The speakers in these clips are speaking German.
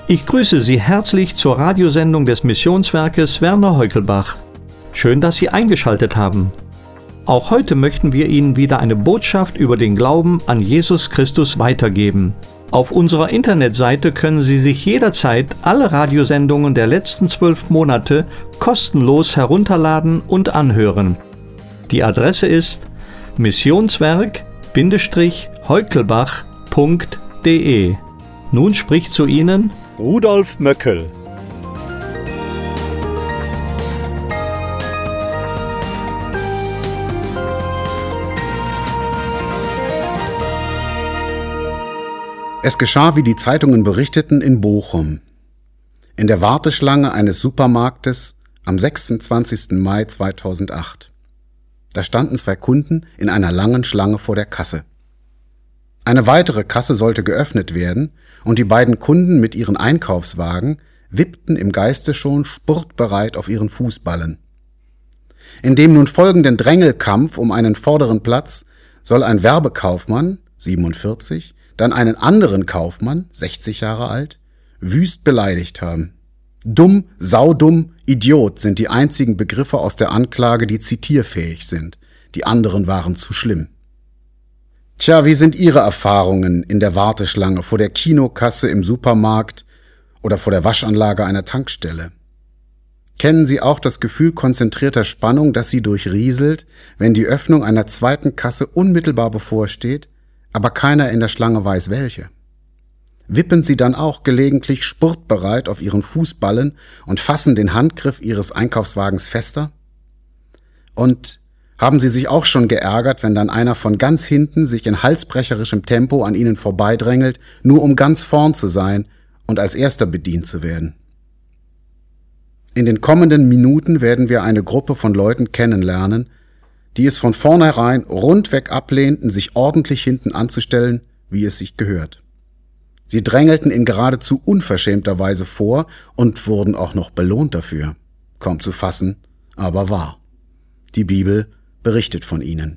Ich grüße Sie herzlich zur Radiosendung des Missionswerkes Werner Heukelbach. Schön, dass Sie eingeschaltet haben. Auch heute möchten wir Ihnen wieder eine Botschaft über den Glauben an Jesus Christus weitergeben. Auf unserer Internetseite können Sie sich jederzeit alle Radiosendungen der letzten 12 Monate kostenlos herunterladen und anhören. Die Adresse ist missionswerk-heukelbach.de. Nun spricht zu Ihnen Rudolf Möckel. Es geschah, wie die Zeitungen berichteten, in Bochum. In der Warteschlange eines Supermarktes am 26. Mai 2008. Da standen 2 Kunden in einer langen Schlange vor der Kasse. Eine weitere Kasse sollte geöffnet werden und die beiden Kunden mit ihren Einkaufswagen wippten im Geiste schon spurtbereit auf ihren Fußballen. In dem nun folgenden Drängelkampf um einen vorderen Platz soll ein Werbekaufmann, 47, dann einen anderen Kaufmann, 60 Jahre alt, wüst beleidigt haben. Dumm, saudumm, Idiot sind die einzigen Begriffe aus der Anklage, die zitierfähig sind. Die anderen waren zu schlimm. Tja, wie sind Ihre Erfahrungen in der Warteschlange vor der Kinokasse im Supermarkt oder vor der Waschanlage einer Tankstelle? Kennen Sie auch das Gefühl konzentrierter Spannung, das Sie durchrieselt, wenn die Öffnung einer zweiten Kasse unmittelbar bevorsteht, aber keiner in der Schlange weiß welche? Wippen Sie dann auch gelegentlich spurtbereit auf Ihren Fußballen und fassen den Handgriff Ihres Einkaufswagens fester? Und haben Sie sich auch schon geärgert, wenn dann einer von ganz hinten sich in halsbrecherischem Tempo an Ihnen vorbeidrängelt, nur um ganz vorn zu sein und als Erster bedient zu werden? In den kommenden Minuten werden wir eine Gruppe von Leuten kennenlernen, die es von vornherein rundweg ablehnten, sich ordentlich hinten anzustellen, wie es sich gehört. Sie drängelten in geradezu unverschämter Weise vor und wurden auch noch belohnt dafür. Kaum zu fassen, aber wahr. Die Bibel berichtet von ihnen.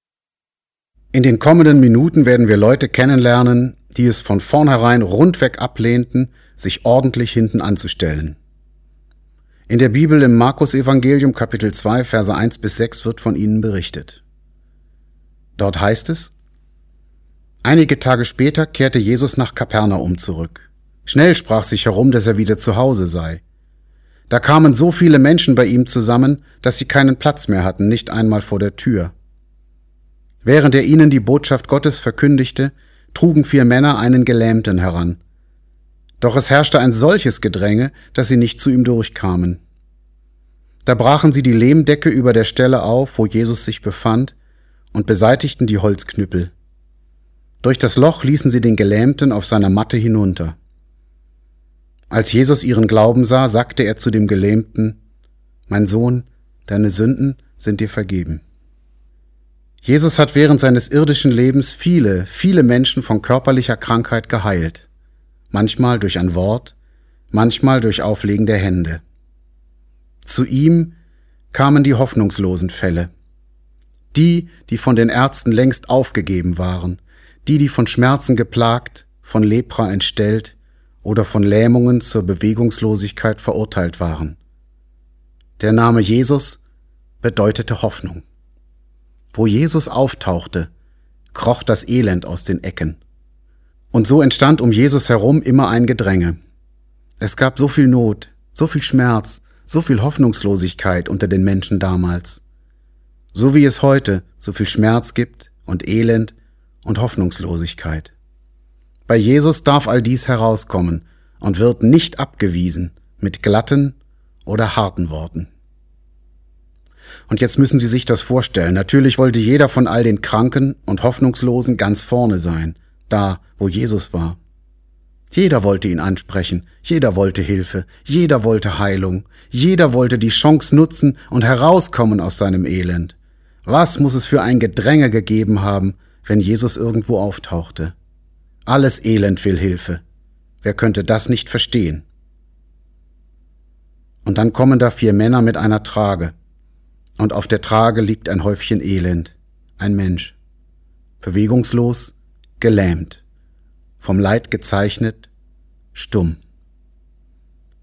In den kommenden Minuten werden wir Leute kennenlernen, die es von vornherein rundweg ablehnten, sich ordentlich hinten anzustellen. In der Bibel im Markus-Evangelium Kapitel 2, Verse 1-6 wird von ihnen berichtet. Dort heißt es: Einige Tage später kehrte Jesus nach Kapernaum zurück. Schnell sprach sich herum, dass er wieder zu Hause sei. Da kamen so viele Menschen bei ihm zusammen, dass sie keinen Platz mehr hatten, nicht einmal vor der Tür. Während er ihnen die Botschaft Gottes verkündigte, trugen 4 Männer einen Gelähmten heran. Doch es herrschte ein solches Gedränge, dass sie nicht zu ihm durchkamen. Da brachen sie die Lehmdecke über der Stelle auf, wo Jesus sich befand, und beseitigten die Holzknüppel. Durch das Loch ließen sie den Gelähmten auf seiner Matte hinunter. Als Jesus ihren Glauben sah, sagte er zu dem Gelähmten: Mein Sohn, deine Sünden sind dir vergeben. Jesus hat während seines irdischen Lebens viele, viele Menschen von körperlicher Krankheit geheilt. Manchmal durch ein Wort, manchmal durch Auflegen der Hände. Zu ihm kamen die hoffnungslosen Fälle. Die von den Ärzten längst aufgegeben waren, die von Schmerzen geplagt, von Lepra entstellt oder von Lähmungen zur Bewegungslosigkeit verurteilt waren. Der Name Jesus bedeutete Hoffnung. Wo Jesus auftauchte, kroch das Elend aus den Ecken. Und so entstand um Jesus herum immer ein Gedränge. Es gab so viel Not, so viel Schmerz, so viel Hoffnungslosigkeit unter den Menschen damals. So wie es heute so viel Schmerz gibt und Elend und Hoffnungslosigkeit. Bei Jesus darf all dies herauskommen und wird nicht abgewiesen mit glatten oder harten Worten. Und jetzt müssen Sie sich das vorstellen. Natürlich wollte jeder von all den Kranken und Hoffnungslosen ganz vorne sein, da, wo Jesus war. Jeder wollte ihn ansprechen, jeder wollte Hilfe, jeder wollte Heilung, jeder wollte die Chance nutzen und herauskommen aus seinem Elend. Was muss es für ein Gedränge gegeben haben, wenn Jesus irgendwo auftauchte? Alles Elend will Hilfe. Wer könnte das nicht verstehen? Und dann kommen da 4 Männer mit einer Trage. Und auf der Trage liegt ein Häufchen Elend, ein Mensch. Bewegungslos, gelähmt, vom Leid gezeichnet, stumm.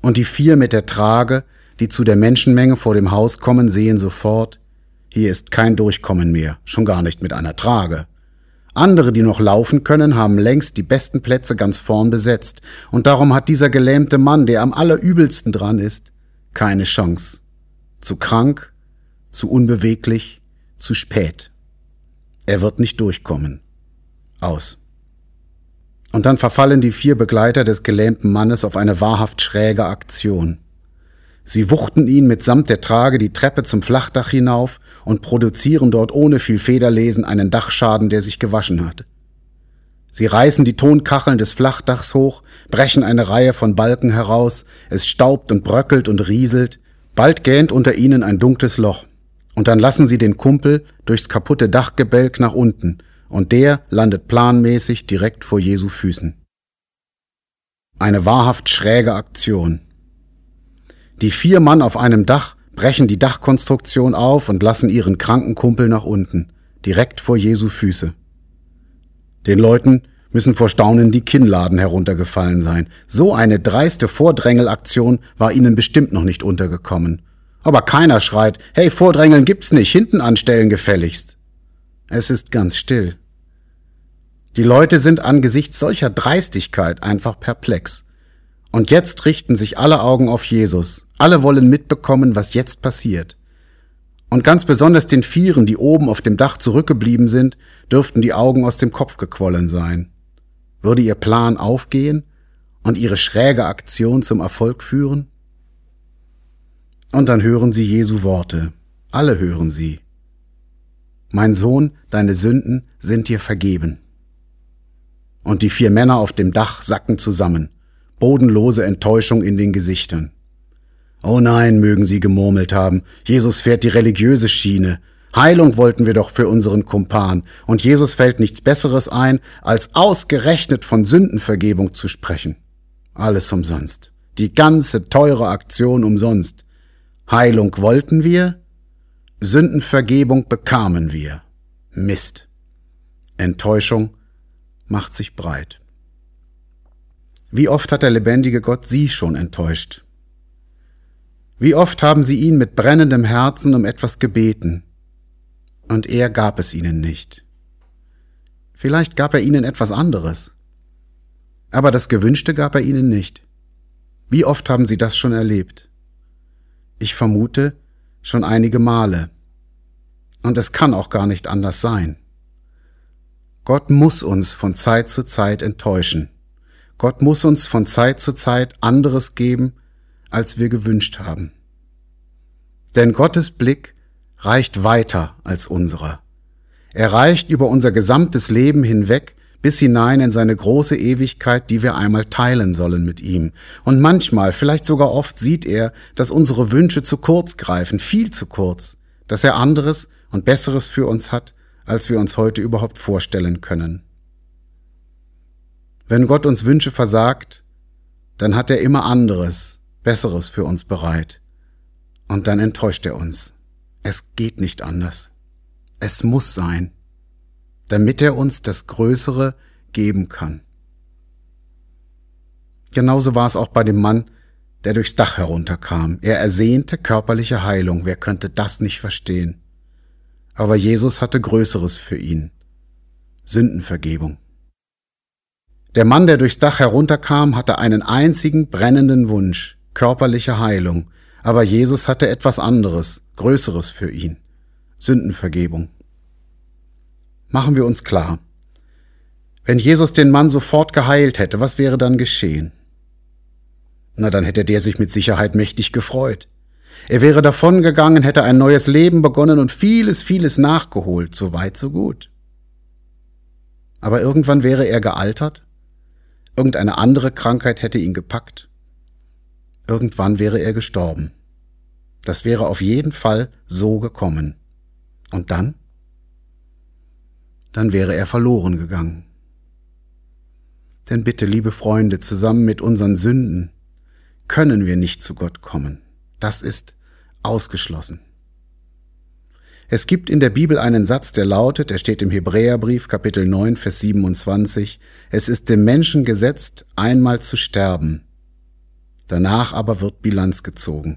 Und die 4 mit der Trage, die zu der Menschenmenge vor dem Haus kommen, sehen sofort, hier ist kein Durchkommen mehr, schon gar nicht mit einer Trage. Andere, die noch laufen können, haben längst die besten Plätze ganz vorn besetzt, und darum hat dieser gelähmte Mann, der am allerübelsten dran ist, keine Chance. Zu krank, zu unbeweglich, zu spät. Er wird nicht durchkommen. Aus. Und dann verfallen die 4 Begleiter des gelähmten Mannes auf eine wahrhaft schräge Aktion. Sie wuchten ihn mitsamt der Trage die Treppe zum Flachdach hinauf und produzieren dort ohne viel Federlesen einen Dachschaden, der sich gewaschen hat. Sie reißen die Tonkacheln des Flachdachs hoch, brechen eine Reihe von Balken heraus, es staubt und bröckelt und rieselt, bald gähnt unter ihnen ein dunkles Loch, und dann lassen sie den Kumpel durchs kaputte Dachgebälk nach unten, und der landet planmäßig direkt vor Jesu Füßen. Eine wahrhaft schräge Aktion. Die 4 Mann auf einem Dach brechen die Dachkonstruktion auf und lassen ihren kranken Kumpel nach unten, direkt vor Jesu Füße. Den Leuten müssen vor Staunen die Kinnladen heruntergefallen sein. So eine dreiste Vordrängelaktion war ihnen bestimmt noch nicht untergekommen. Aber keiner schreit, hey, Vordrängeln gibt's nicht, hinten anstellen gefälligst. Es ist ganz still. Die Leute sind angesichts solcher Dreistigkeit einfach perplex. Und jetzt richten sich alle Augen auf Jesus. Alle wollen mitbekommen, was jetzt passiert. Und ganz besonders den 4, die oben auf dem Dach zurückgeblieben sind, dürften die Augen aus dem Kopf gequollen sein. Würde ihr Plan aufgehen und ihre schräge Aktion zum Erfolg führen? Und dann hören sie Jesu Worte. Alle hören sie. Mein Sohn, deine Sünden sind dir vergeben. Und die 4 Männer auf dem Dach sacken zusammen. Bodenlose Enttäuschung in den Gesichtern. Oh nein, mögen sie gemurmelt haben, Jesus fährt die religiöse Schiene. Heilung wollten wir doch für unseren Kumpan, und Jesus fällt nichts Besseres ein, als ausgerechnet von Sündenvergebung zu sprechen. Alles umsonst. Die ganze teure Aktion umsonst. Heilung wollten wir, Sündenvergebung bekamen wir. Mist. Enttäuschung macht sich breit. Wie oft hat der lebendige Gott sie schon enttäuscht? Wie oft haben sie ihn mit brennendem Herzen um etwas gebeten, und er gab es ihnen nicht. Vielleicht gab er ihnen etwas anderes, aber das Gewünschte gab er ihnen nicht. Wie oft haben sie das schon erlebt? Ich vermute, schon einige Male. Und es kann auch gar nicht anders sein. Gott muss uns von Zeit zu Zeit enttäuschen. Gott muss uns von Zeit zu Zeit anderes geben, als wir gewünscht haben. Denn Gottes Blick reicht weiter als unserer. Er reicht über unser gesamtes Leben hinweg bis hinein in seine große Ewigkeit, die wir einmal teilen sollen mit ihm. Und manchmal, vielleicht sogar oft, sieht er, dass unsere Wünsche zu kurz greifen, viel zu kurz, dass er anderes und Besseres für uns hat, als wir uns heute überhaupt vorstellen können. Wenn Gott uns Wünsche versagt, dann hat er immer anderes, Besseres für uns bereit. Und dann enttäuscht er uns. Es geht nicht anders. Es muss sein, damit er uns das Größere geben kann. Genauso war es auch bei dem Mann, der durchs Dach herunterkam. Er ersehnte körperliche Heilung. Wer könnte das nicht verstehen? Aber Jesus hatte Größeres für ihn. Sündenvergebung. Der Mann, der durchs Dach herunterkam, hatte einen einzigen brennenden Wunsch, körperliche Heilung. Aber Jesus hatte etwas anderes, Größeres für ihn. Sündenvergebung. Machen wir uns klar. Wenn Jesus den Mann sofort geheilt hätte, was wäre dann geschehen? Na, dann hätte der sich mit Sicherheit mächtig gefreut. Er wäre davongegangen, hätte ein neues Leben begonnen und vieles, vieles nachgeholt. So weit, so gut. Aber irgendwann wäre er gealtert. Irgendeine andere Krankheit hätte ihn gepackt. Irgendwann wäre er gestorben. Das wäre auf jeden Fall so gekommen. Und dann? Dann wäre er verloren gegangen. Denn bitte, liebe Freunde, zusammen mit unseren Sünden können wir nicht zu Gott kommen. Das ist ausgeschlossen. Es gibt in der Bibel einen Satz, der lautet, er steht im Hebräerbrief, Kapitel 9, Vers 27, es ist dem Menschen gesetzt, einmal zu sterben. Danach aber wird Bilanz gezogen.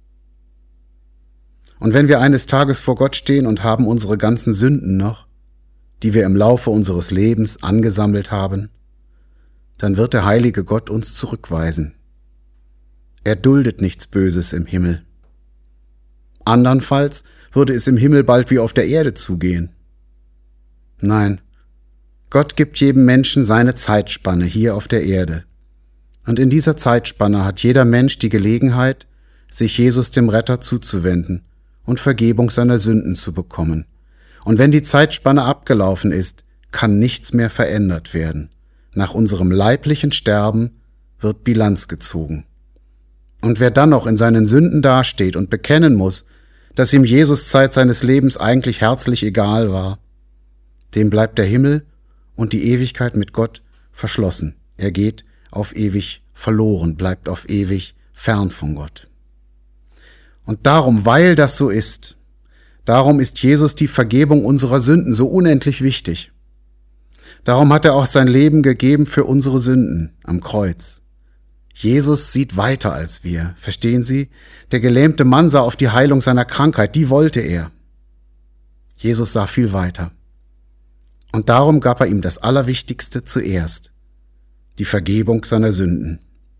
Und wenn wir eines Tages vor Gott stehen und haben unsere ganzen Sünden noch, die wir im Laufe unseres Lebens angesammelt haben, dann wird der heilige Gott uns zurückweisen. Er duldet nichts Böses im Himmel. Andernfalls würde es im Himmel bald wie auf der Erde zugehen. Nein, Gott gibt jedem Menschen seine Zeitspanne hier auf der Erde. Und in dieser Zeitspanne hat jeder Mensch die Gelegenheit, sich Jesus dem Retter zuzuwenden und Vergebung seiner Sünden zu bekommen. Und wenn die Zeitspanne abgelaufen ist, kann nichts mehr verändert werden. Nach unserem leiblichen Sterben wird Bilanz gezogen. Und wer dann noch in seinen Sünden dasteht und bekennen muss, dass ihm Jesus Zeit seines Lebens eigentlich herzlich egal war, dem bleibt der Himmel und die Ewigkeit mit Gott verschlossen. Er geht auf ewig verloren, bleibt auf ewig fern von Gott. Und darum, weil das so ist, darum ist Jesus die Vergebung unserer Sünden so unendlich wichtig. Darum hat er auch sein Leben gegeben für unsere Sünden am Kreuz. Jesus sieht weiter als wir. Verstehen Sie? Der gelähmte Mann sah auf die Heilung seiner Krankheit, die wollte er. Jesus sah viel weiter. Und darum gab er ihm das Allerwichtigste zuerst, die Vergebung seiner Sünden.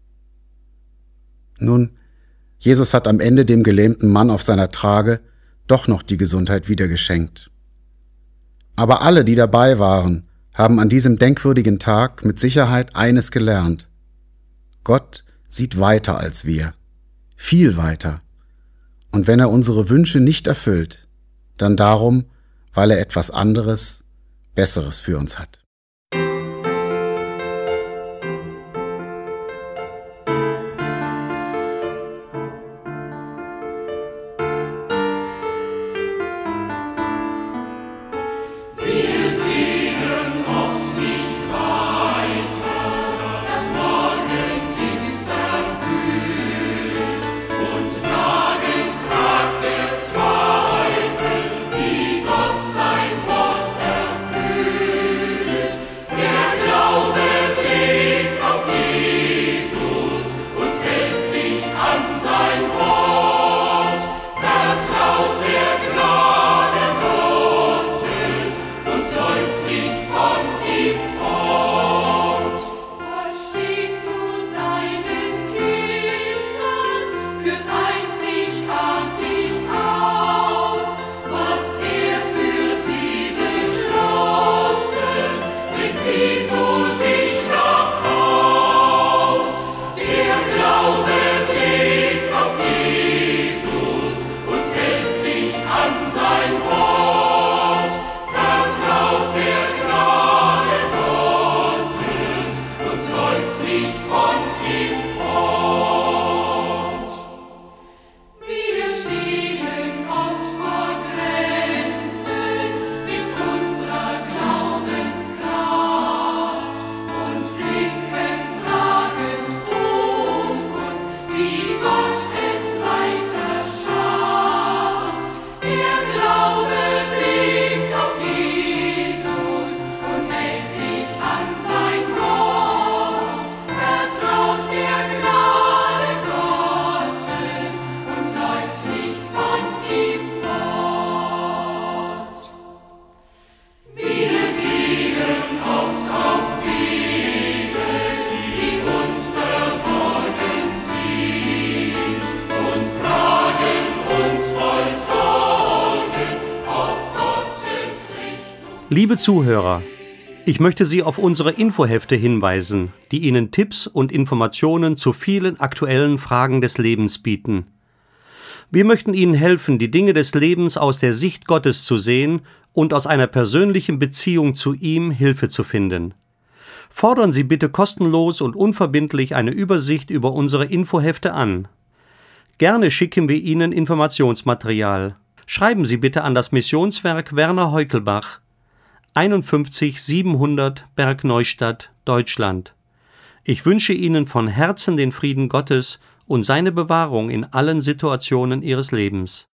Nun, Jesus hat am Ende dem gelähmten Mann auf seiner Trage doch noch die Gesundheit wieder geschenkt. Aber alle, die dabei waren, haben an diesem denkwürdigen Tag mit Sicherheit eines gelernt. Gott sieht weiter als wir, viel weiter. Und wenn er unsere Wünsche nicht erfüllt, dann darum, weil er etwas anderes, Besseres für uns hat. Liebe Zuhörer, ich möchte Sie auf unsere Infohefte hinweisen, die Ihnen Tipps und Informationen zu vielen aktuellen Fragen des Lebens bieten. Wir möchten Ihnen helfen, die Dinge des Lebens aus der Sicht Gottes zu sehen und aus einer persönlichen Beziehung zu ihm Hilfe zu finden. Fordern Sie bitte kostenlos und unverbindlich eine Übersicht über unsere Infohefte an. Gerne schicken wir Ihnen Informationsmaterial. Schreiben Sie bitte an das Missionswerk Werner Heukelbach, 51 700 Bergneustadt, Deutschland. Ich wünsche Ihnen von Herzen den Frieden Gottes und seine Bewahrung in allen Situationen Ihres Lebens.